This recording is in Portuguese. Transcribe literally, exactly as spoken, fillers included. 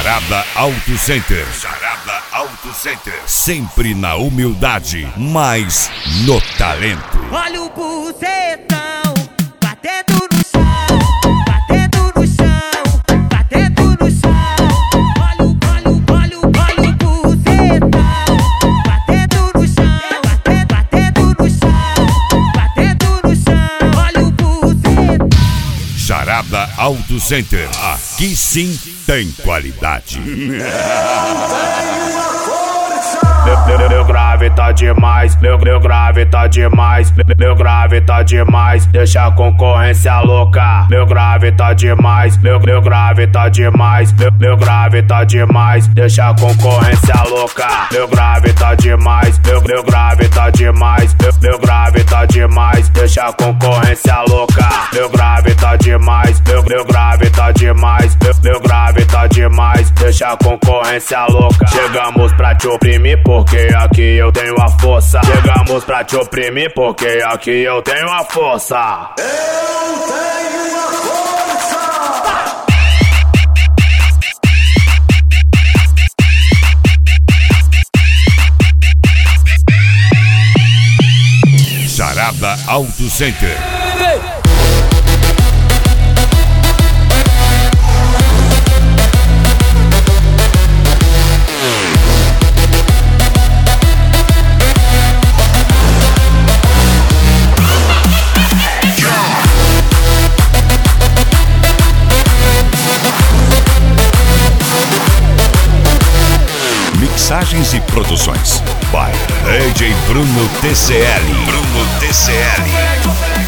Charada Auto Center. Charada Auto Center. Sempre na humildade, mas no talento. Olha o buzetão batendo no chão, batendo no chão, batendo no chão. Olha o, olha o, olha o, olha o buzetão batendo no chão, batendo, batendo no chão, batendo no chão. Olha o buzetão. Charada Auto Center. Aqui sim tem qualidade. Meu, meu, meu grave tá demais, meu, meu grave tá demais, meu, meu grave tá demais, deixa a concorrência louca. Meu grave tá demais, meu, meu grave tá demais, meu, meu grave tá demais, deixa a concorrência louca. Meu grave tá demais, meu, meu grave tá demais, meu, meu grave tá demais, deixa a concorrência louca. Meu grave tá demais, meu, meu grave tá demais, meu, meu grave tá demais, deixa a concorrência louca. Chegamos pra te oprimir porque aqui eu tenho a força. Chegamos pra te oprimir porque aqui eu tenho a força. Eu tenho a força. Charada Auto Center. Mixagens e produções by D J Bruno T C L. Bruno T C L.